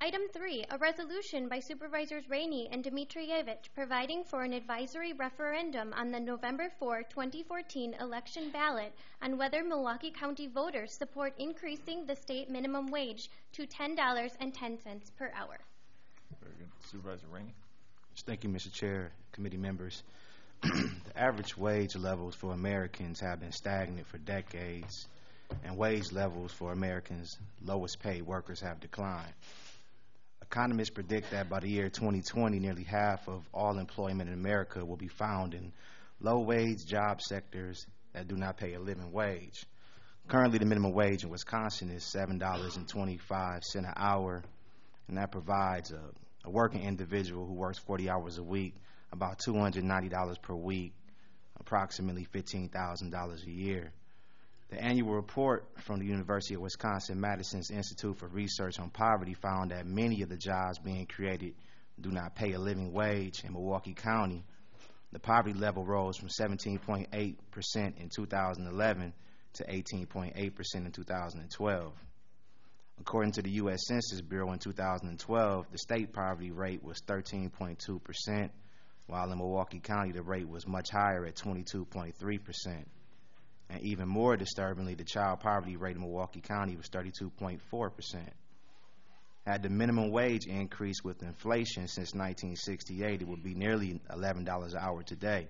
Item 3, a resolution by Supervisors Rainey and Dmitrievich providing for an advisory referendum on the November 4, 2014 election ballot on whether Milwaukee County voters support increasing the state minimum wage to $10.10 per hour. Very good. Supervisor Rainey. Thank you, Mr. Chair, committee members. The average wage levels for Americans have been stagnant for decades, and wage levels for Americans' lowest paid workers have declined. Economists predict that by the year 2020, nearly half of all employment in America will be found in low-wage job sectors that do not pay a living wage. Currently, the minimum wage in Wisconsin is $7.25 an hour, and that provides a working individual who works 40 hours a week about $290 per week, approximately $15,000 a year. The annual report from the University of Wisconsin-Madison's Institute for Research on Poverty found that many of the jobs being created do not pay a living wage. In Milwaukee County, the poverty level rose from 17.8% in 2011 to 18.8% in 2012. According to the U.S. Census Bureau in 2012, the state poverty rate was 13.2%, while in Milwaukee County the rate was much higher at 22.3%. And even more disturbingly, the child poverty rate in Milwaukee County was 32.4%. Had the minimum wage increased with inflation since 1968, it would be nearly $11 an hour today.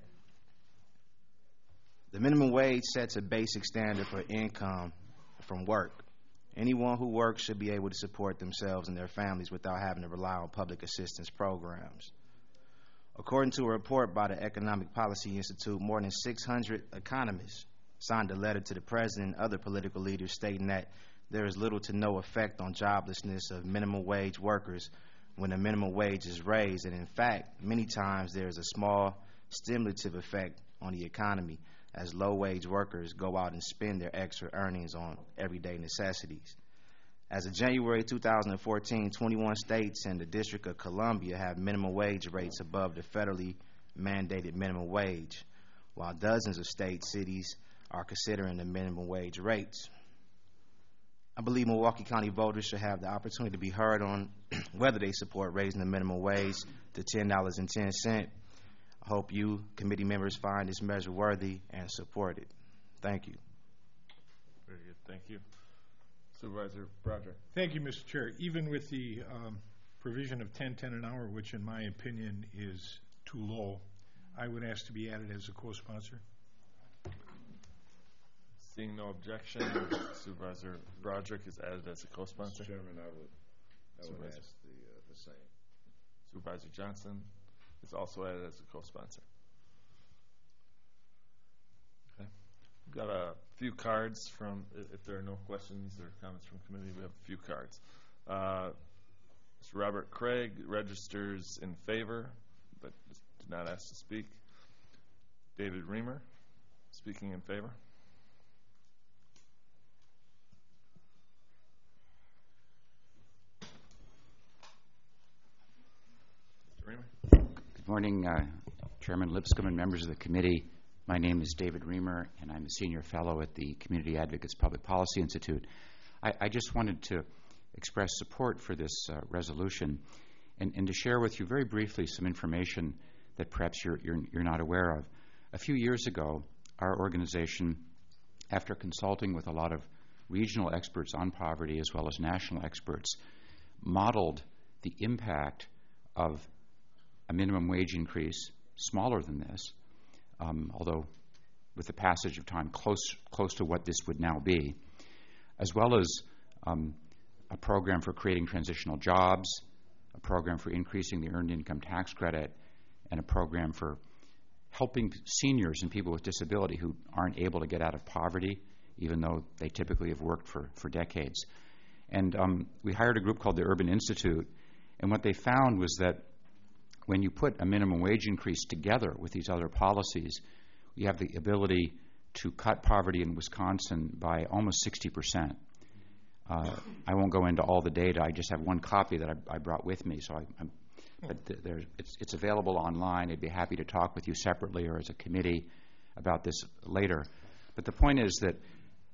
The minimum wage sets a basic standard for income from work. Anyone who works should be able to support themselves and their families without having to rely on public assistance programs. According to a report by the Economic Policy Institute, more than 600 economists signed a letter to the president and other political leaders stating that there is little to no effect on joblessness of minimum wage workers when the minimum wage is raised, and in fact, many times there is a small stimulative effect on the economy as low-wage workers go out and spend their extra earnings on everyday necessities. As of January 2014, 21 states and the District of Columbia have minimum wage rates above the federally mandated minimum wage, while dozens of states, cities, are considering the minimum wage rates. I believe Milwaukee County voters should have the opportunity to be heard on whether they support raising the minimum wage to $10.10. I hope you, committee members, find this measure worthy and support it. Thank you. Very good. Thank you. Supervisor Broderick. Thank you, Mr. Chair. Even with the provision of $10.10 an hour, which in my opinion is too low, I would ask to be added as a co-sponsor. Seeing no objection, Supervisor Broderick is added as a co-sponsor. Mr. Chairman, I would ask the same. Supervisor Johnson is also added as a co-sponsor. Okay. We've got a few cards from, if there are no questions or comments from committee, we have a few cards. Mr. Robert Craig registers in favor, but did not ask to speak. David Reamer, speaking in favor. Good morning, Chairman Lipscomb and members of the committee. My name is David Reamer, and I'm a senior fellow at the Community Advocates Public Policy Institute. I just wanted to express support for this resolution and to share with you very briefly some information that perhaps you're not aware of. A few years ago, our organization, after consulting with a lot of regional experts on poverty as well as national experts, modeled the impact of a minimum wage increase smaller than this, although with the passage of time close to what this would now be, as well as a program for creating transitional jobs, a program for increasing the earned income tax credit, and a program for helping seniors and people with disability who aren't able to get out of poverty, even though they typically have worked for decades. And we hired a group called the Urban Institute, and what they found was that when you put a minimum wage increase together with these other policies, you have the ability to cut poverty in Wisconsin by almost 60%. I won't go into all the data. I just have one copy that I brought with me, so it's available online. I'd be happy to talk with you separately or as a committee about this later. But the point is that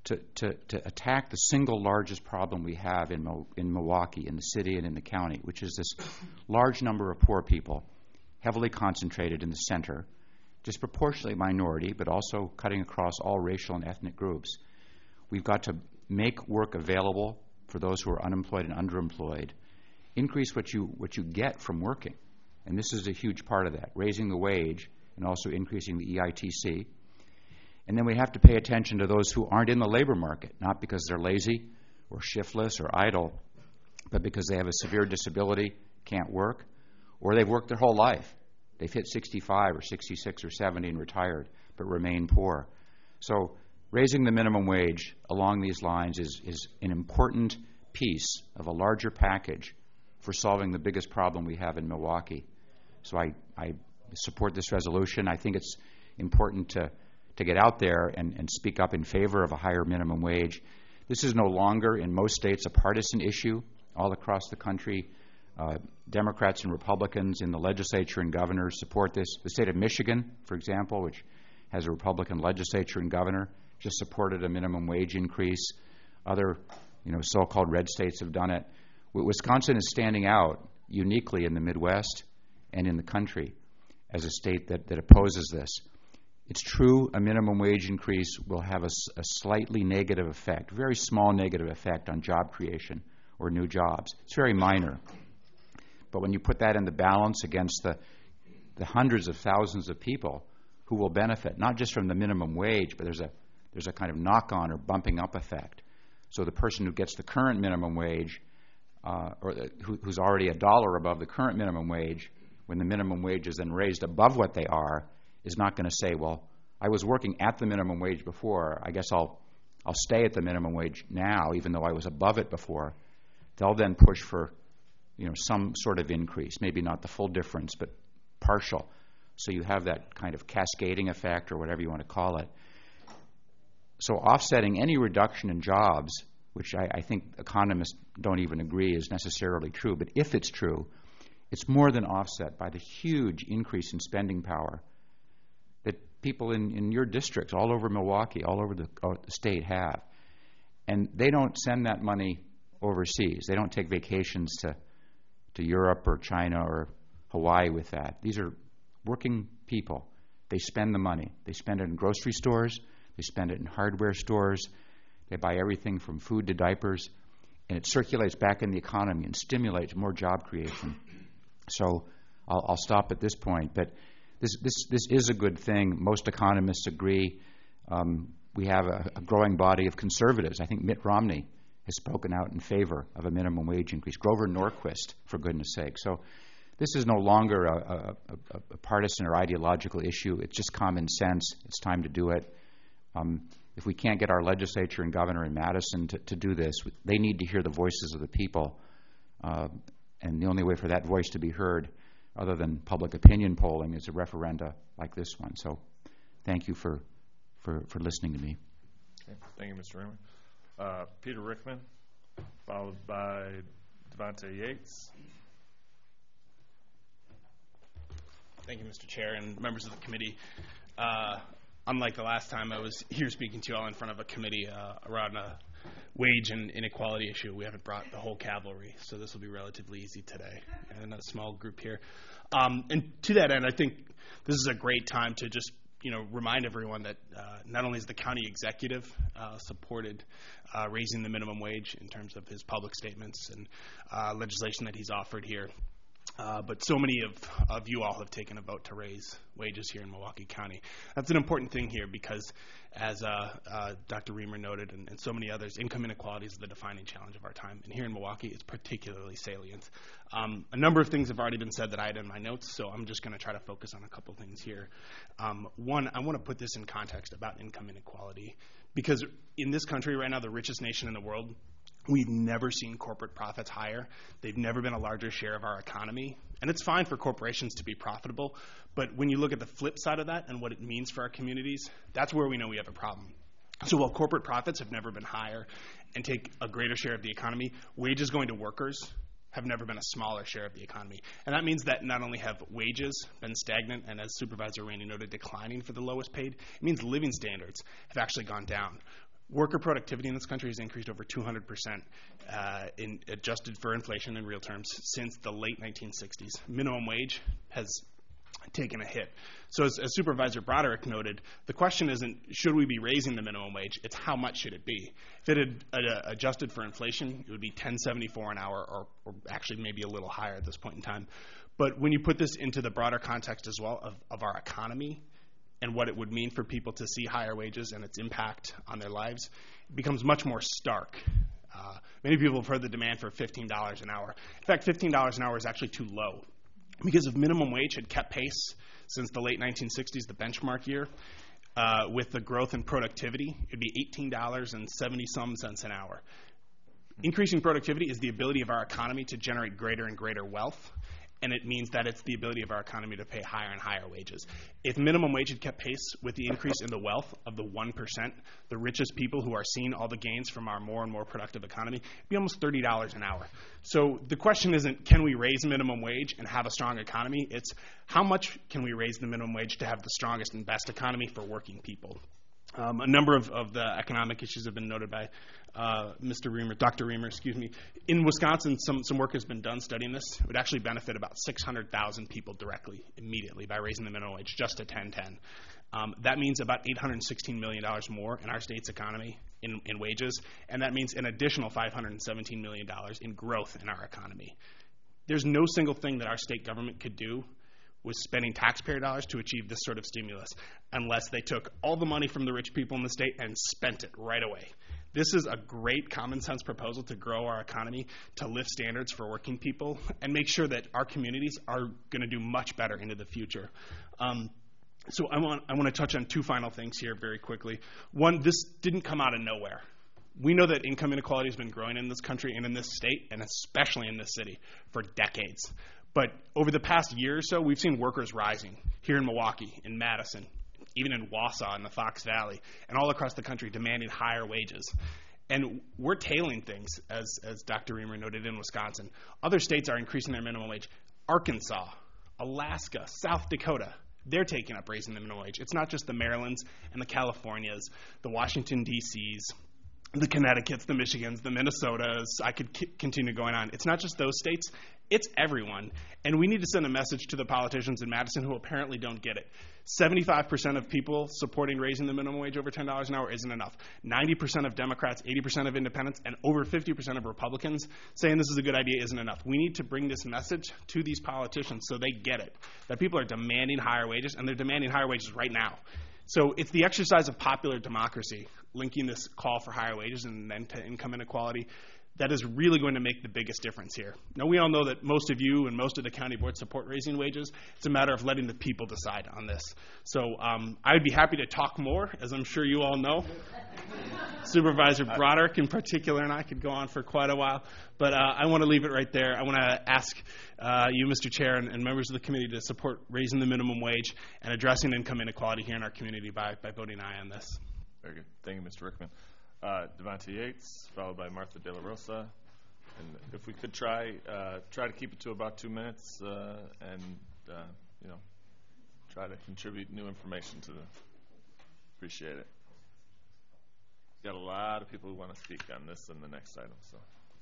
to attack the single largest problem we have in Milwaukee, in the city and in the county, which is this large number of poor people, heavily concentrated in the center, disproportionately minority, but also cutting across all racial and ethnic groups. We've got to make work available for those who are unemployed and underemployed, increase what you get from working. And this is a huge part of that, raising the wage and also increasing the EITC. And then we have to pay attention to those who aren't in the labor market, not because they're lazy or shiftless or idle, but because they have a severe disability, can't work, or they've worked their whole life. They've hit 65 or 66 or 70 and retired, but remain poor. So raising the minimum wage along these lines is an important piece of a larger package for solving the biggest problem we have in Milwaukee. So I support this resolution. I think it's important to get out there and speak up in favor of a higher minimum wage. This is no longer, in most states, a partisan issue. All across the country, Democrats and Republicans in the legislature and governors support this. The state of Michigan, for example, which has a Republican legislature and governor, just supported a minimum wage increase. Other, so-called red states have done it. Wisconsin is standing out uniquely in the Midwest and in the country as a state that opposes this. It's true a minimum wage increase will have a slightly negative effect, very small negative effect on job creation or new jobs. It's very minor. But when you put that in the balance against the hundreds of thousands of people who will benefit, not just from the minimum wage, but there's a kind of knock-on or bumping up effect. So the person who gets the current minimum wage, who's already $1 above the current minimum wage, when the minimum wage is then raised above what they are, is not going to say, well, I was working at the minimum wage before, I guess I'll stay at the minimum wage now, even though I was above it before. They'll then push for some sort of increase, maybe not the full difference, but partial. So you have that kind of cascading effect, or whatever you want to call it. So offsetting any reduction in jobs, which I think economists don't even agree is necessarily true, but if it's true, it's more than offset by the huge increase in spending power that people in your districts, all over Milwaukee, all over the state have. And they don't send that money overseas. They don't take vacations to Europe or China or Hawaii with that. These are working people. They spend the money. They spend it in grocery stores. They spend it in hardware stores. They buy everything from food to diapers. And it circulates back in the economy and stimulates more job creation. So I'll stop at this point. But this is a good thing. Most economists agree. We have a growing body of conservatives. I think Mitt Romney has spoken out in favor of a minimum wage increase. Grover Norquist, for goodness sake. So this is no longer a partisan or ideological issue. It's just common sense. It's time to do it. If we can't get our legislature and governor in Madison to do this, they need to hear the voices of the people. And the only way for that voice to be heard, other than public opinion polling, is a referenda like this one. So thank you for listening to me. Okay. Thank you, Mr. Raymer. Peter Rickman, followed by Devontae Yates. Thank you, Mr. Chair and members of the committee. Unlike the last time I was here speaking to you all in front of a committee around a wage and inequality issue, we haven't brought the whole cavalry, so this will be relatively easy today, and a small group here. And to that end, I think this is a great time to just remind everyone that not only has the county executive supported raising the minimum wage in terms of his public statements and legislation that he's offered here, but so many of you all have taken a vote to raise wages here in Milwaukee County. That's an important thing here because, as Dr. Raymer noted and so many others, income inequality is the defining challenge of our time. And here in Milwaukee, it's particularly salient. A number of things have already been said that I had in my notes, so I'm just going to try to focus on a couple things here. One, I want to put this in context about income inequality because in this country right now, the richest nation in the world, we've never seen corporate profits higher. They've never been a larger share of our economy. And it's fine for corporations to be profitable, but when you look at the flip side of that and what it means for our communities, that's where we know we have a problem. So while corporate profits have never been higher and take a greater share of the economy, wages going to workers have never been a smaller share of the economy. And that means that not only have wages been stagnant and, as Supervisor Rainey noted, declining for the lowest paid, it means living standards have actually gone down. Worker productivity in this country has increased over 200% in adjusted for inflation in real terms since the late 1960s. Minimum wage has taken a hit. So as Supervisor Broderick noted, the question isn't should we be raising the minimum wage, it's how much should it be. If it had adjusted for inflation, it would be $10.74 an hour, or actually maybe a little higher at this point in time. But when you put this into the broader context as well of our economy and what it would mean for people to see higher wages and its impact on their lives, it becomes much more stark. Many people have heard the demand for $15 an hour. In fact, $15 an hour is actually too low, because if minimum wage had kept pace since the late 1960s, the benchmark year, with the growth in productivity, it would be $18.70-some an hour. Increasing productivity is the ability of our economy to generate greater and greater wealth, and it means that it's the ability of our economy to pay higher and higher wages. If minimum wage had kept pace with the increase in the wealth of the 1%, the richest people who are seeing all the gains from our more and more productive economy, it'd be almost $30 an hour. So the question isn't can we raise minimum wage and have a strong economy? It's how much can we raise the minimum wage to have the strongest and best economy for working people? A number of the economic issues have been noted by Dr. Reamer, In Wisconsin, some work has been done studying this. It would actually benefit about 600,000 people directly, immediately, by raising the minimum wage just to $10.10. That means about $816 million more in our state's economy in wages, and that means an additional $517 million in growth in our economy. There's no single thing that our state government could do with spending taxpayer dollars to achieve this sort of stimulus unless they took all the money from the rich people in the state and spent it right away. This is a great common sense proposal to grow our economy, to lift standards for working people, and make sure that our communities are going to do much better into the future. So I want to touch on two final things here very quickly. One, this didn't come out of nowhere. We know that income inequality has been growing in this country and in this state, and especially in this city, for decades. But over the past year or so, we've seen workers rising here in Milwaukee, in Madison, even in Wausau, in the Fox Valley, and all across the country demanding higher wages. And we're tailing things, as Dr. Reamer noted, in Wisconsin. Other states are increasing their minimum wage. Arkansas, Alaska, South Dakota, they're taking up raising the minimum wage. It's not just the Marylands and the Californias, the Washington, D.C.s, the Connecticut's, the Michigans, the Minnesotas. I could continue going on. It's not just those states. It's everyone. And we need to send a message to the politicians in Madison who apparently don't get it. 75% of people supporting raising the minimum wage over $10 an hour isn't enough. 90% of Democrats, 80% of independents, and over 50% of Republicans saying this is a good idea isn't enough. We need to bring this message to these politicians so they get it, that people are demanding higher wages, and they're demanding higher wages right now. So it's the exercise of popular democracy, linking this call for higher wages and then to income inequality, that is really going to make the biggest difference here. Now, we all know that most of you and most of the county board support raising wages. It's a matter of letting the people decide on this. So I'd be happy to talk more, as I'm sure you all know. Supervisor Broderick in particular and I could go on for quite a while. But I want to leave it right there. I want to ask you, Mr. Chair, and members of the committee to support raising the minimum wage and addressing income inequality here in our community by voting aye on this. Very good. Thank you, Mr. Rickman. Devontae Yates, followed by Martha De La Rosa. And if we could try to keep it to about 2 minutes and try to contribute new information to them. Appreciate it. Got a lot of people who want to speak on this and the next item. So.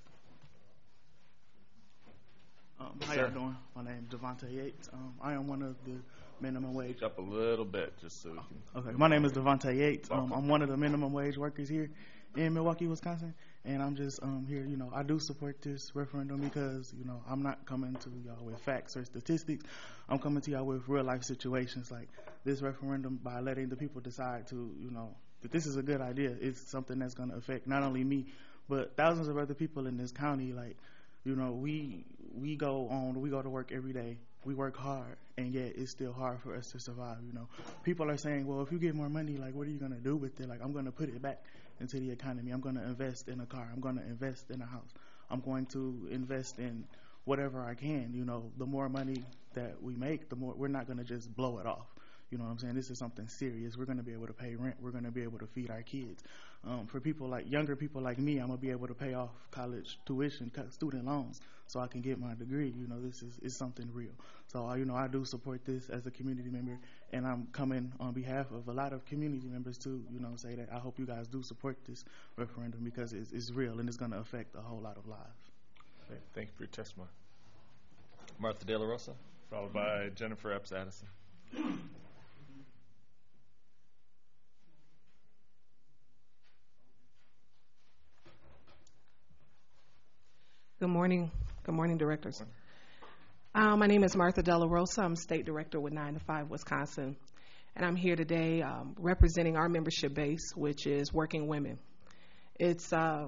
How y'all doing? My name is Devontae Yates. I am one of the minimum wage. Speak up a little bit, just so we can. Okay, my name is Devontae Yates. I'm one of the minimum wage workers here in Milwaukee, Wisconsin, and I'm just here. I do support this referendum because I'm not coming to y'all with facts or statistics. I'm coming to y'all with real life situations like this referendum by letting the people decide to that this is a good idea. It's something that's going to affect not only me but thousands of other people in this county. Like we go to work every day. We work hard, and yet it's still hard for us to survive. People are saying, well, if you get more money, like, what are you going to do with it? Like, I'm going to put it back into the economy. I'm going to invest in a car. I'm going to invest in a house. I'm going to invest in whatever I can. The more money that we make, the more we're not going to just blow it off. You know what I'm saying? This is something serious. We're going to be able to pay rent. We're going to be able to feed our kids. For people like younger people like me, I'm going to be able to pay off college tuition, student loans, so I can get my degree. You know, this is something real. So, you know, I do support this as a community member, and I'm coming on behalf of a lot of community members to, you know, say that I hope you guys do support this referendum because it's real and it's going to affect a whole lot of lives. Okay, thank you for your testimony. Martha De La Rosa, followed by Jennifer Epps Addison. Good morning. Good morning, directors. My name is Martha De La Rosa. I'm state director with 9 to 5 Wisconsin, and I'm here today representing our membership base, which is working women. It's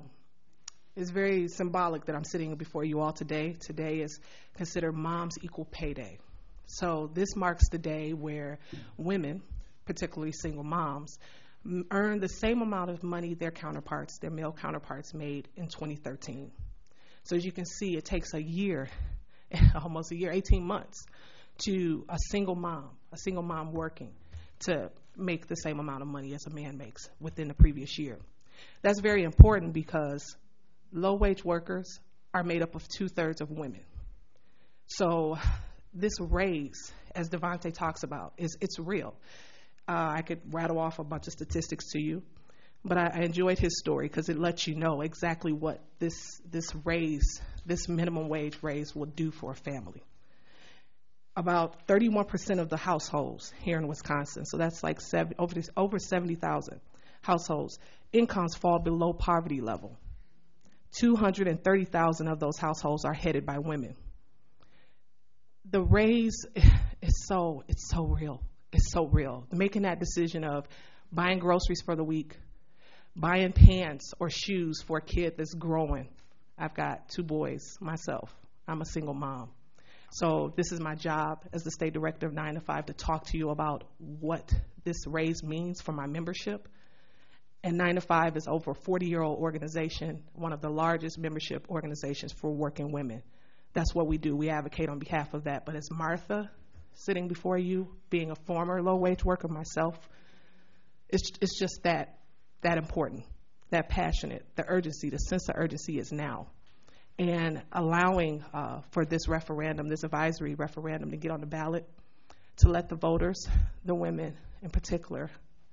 very symbolic that I'm sitting before you all today. Today is considered Moms Equal Pay Day. So this marks the day where women, particularly single moms, earn the same amount of money their male counterparts made in 2013. So as you can see, it takes a year, almost a year, 18 months, to a single mom working to make the same amount of money as a man makes within the previous year. That's very important because low-wage workers are made up of 2/3 of women. So this raise, as Devontae talks about, it's real. I could rattle off a bunch of statistics to you, but I enjoyed his story because it lets you know exactly what this raise, this minimum wage raise will do for a family. About 31% of the households here in Wisconsin, so that's like over 70,000 households, incomes fall below poverty level. 230,000 of those households are headed by women. The raise is so real. It's so real. Making that decision of buying groceries for the week, buying pants or shoes for a kid that's growing. I've got 2 boys myself. I'm a single mom. So this is my job as the state director of 9 to 5 to talk to you about what this raise means for my membership. And 9 to 5 is over a 40-year-old organization, one of the largest membership organizations for working women. That's what we do. We advocate on behalf of that. But as Martha, sitting before you, being a former low-wage worker myself, it's just that important, that passionate. The urgency, the sense of urgency is now. And allowing for this referendum, this advisory referendum to get on the ballot, to let the voters, the women in particular,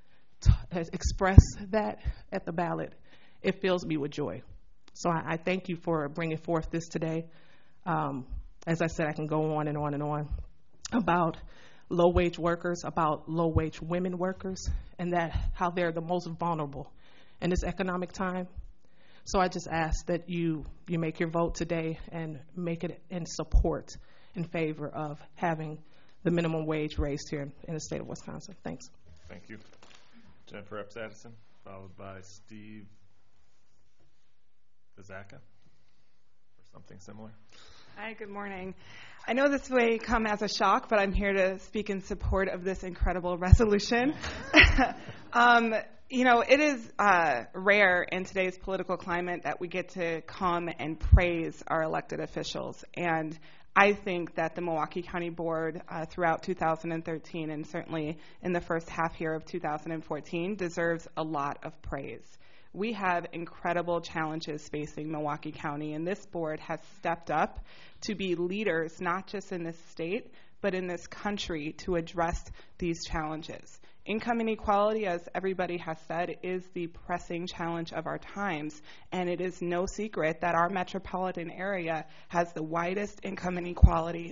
express that at the ballot, it fills me with joy. So I thank you for bringing forth this today. As I said, I can go on and on and on about low-wage workers, about low-wage women workers, and that how they're the most vulnerable in this economic time. So I just ask that you make your vote today and make it in support in favor of having the minimum wage raised here in the state of Wisconsin. Thanks. Thank you. Jennifer Epps Addison, followed by Steve Zaka, or something similar. Hi, good morning. I know this may come as a shock, but I'm here to speak in support of this incredible resolution. You know, it is rare in today's political climate that we get to come and praise our elected officials. And I think that the Milwaukee County Board throughout 2013 and certainly in the first half year of 2014 deserves a lot of praise. We have incredible challenges facing Milwaukee County, and this board has stepped up to be leaders not just in this state, but in this country to address these challenges. Income inequality, as everybody has said, is the pressing challenge of our times, and it is no secret that our metropolitan area has the widest income inequality,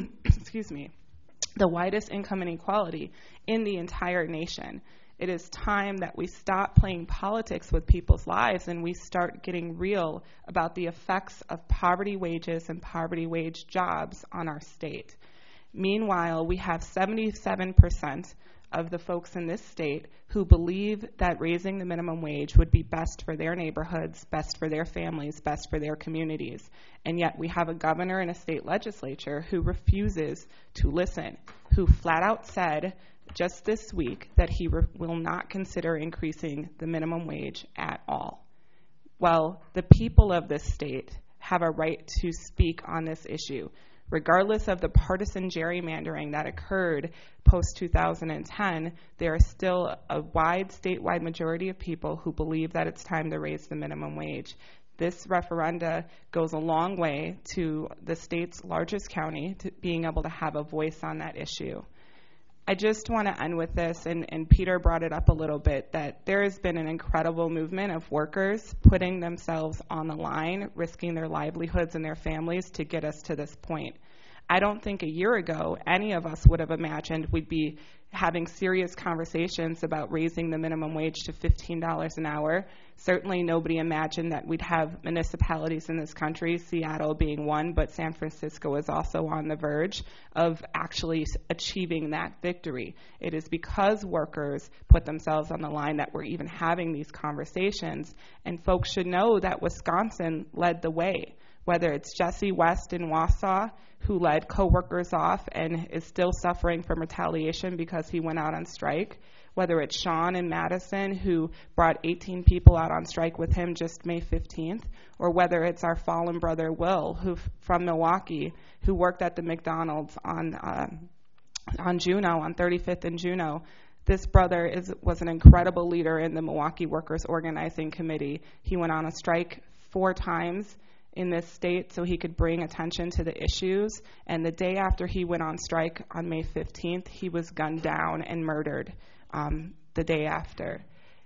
the widest income inequality in the entire nation. It is time that we stop playing politics with people's lives and we start getting real about the effects of poverty wages and poverty wage jobs on our state. Meanwhile, we have 77% of the folks in this state who believe that raising the minimum wage would be best for their neighborhoods, best for their families, best for their communities. And yet we have a governor and a state legislature who refuses to listen, who flat out said just this week that he will not consider increasing the minimum wage at all. Well, the people of this state have a right to speak on this issue. regardless of the partisan gerrymandering that occurred post-2010, there is still a wide statewide majority of people who believe that it's time to raise the minimum wage. This referenda goes a long way to the state's largest county to being able to have a voice on that issue. I just want to end with this, and Peter brought it up a little bit, that there has been an incredible movement of workers putting themselves on the line, risking their livelihoods and their families to get us to this point. I don't think a year ago any of us would have imagined we'd be having serious conversations about raising the minimum wage to $15 an hour. Certainly nobody imagined that we'd have municipalities in this country, Seattle being one, but San Francisco is also on the verge of actually achieving that victory. It is because workers put themselves on the line that we're even having these conversations, and folks should know that Wisconsin led the way. Whether it's Jesse West in Wausau, who led coworkers off and is still suffering from retaliation because he went out on strike, whether it's Sean in Madison, who brought 18 people out on strike with him just May 15th, or whether it's our fallen brother Will, who from Milwaukee, who worked at the McDonald's on Juneau, on 35th and Juneau. This brother was an incredible leader in the Milwaukee Workers Organizing Committee. He went on a strike 4 times in this state so he could bring attention to the issues. And the day after he went on strike on May 15th, he was gunned down and murdered the day after.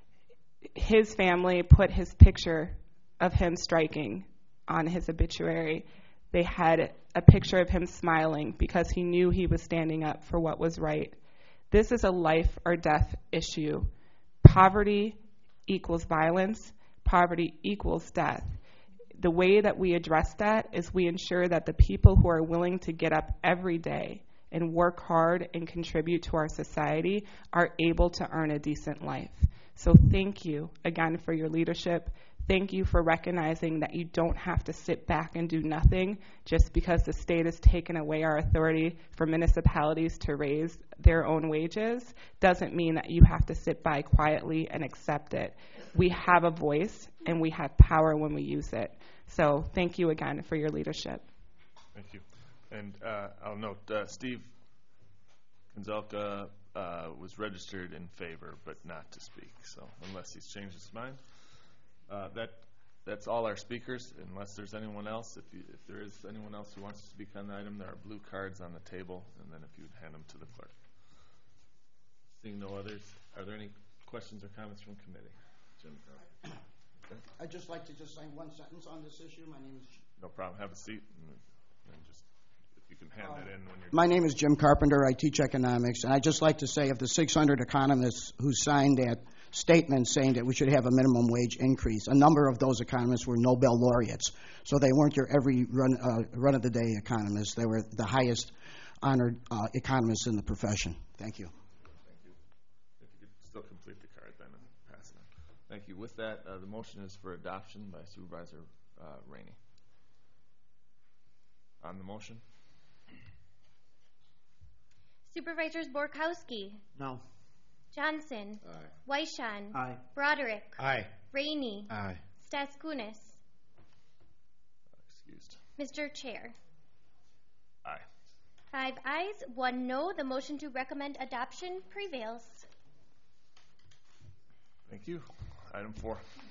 His family put his picture of him striking on his obituary. They had a picture of him smiling because he knew he was standing up for what was right. This is a life or death issue. Poverty equals violence. Poverty equals death. The way that we address that is we ensure that the people who are willing to get up every day and work hard and contribute to our society are able to earn a decent life. So thank you again for your leadership. Thank you for recognizing that you don't have to sit back and do nothing just because the state has taken away our authority for municipalities to raise their own wages. Doesn't mean that you have to sit by quietly and accept it. We have a voice and we have power when we use it. So thank you again for your leadership. Thank you. And I'll note, Steve Konzelka was registered in favor, but not to speak. So unless he's changed his mind, that's all our speakers. Unless there's anyone else, if there is anyone else who wants to speak on the item, there are blue cards on the table, and then if you'd hand them to the clerk. Seeing no others, are there any questions or comments from committee? Jim. I'd just like to say one sentence on this issue. My name is... No problem. Have a seat. And just, if you can hand that in when you're... My name is Jim Carpenter. I teach economics. And I'd just like to say of the 600 economists who signed that statement saying that we should have a minimum wage increase, a number of those economists were Nobel laureates. So they weren't your every run-of-the-day economists. They were the highest honored economists in the profession. Thank you. Thank you. If you could still complete the card then and pass it on. Thank you. With that, the motion is for adoption by Supervisor Rainey. On the motion? Supervisors Borkowski. No. Johnson. Aye. Weishan. Aye. Broderick. Aye. Rainey. Aye. Staskunis. Excused. Mr. Chair. Aye. 5 ayes, 1 no. The motion to recommend adoption prevails. Thank you. Item 4.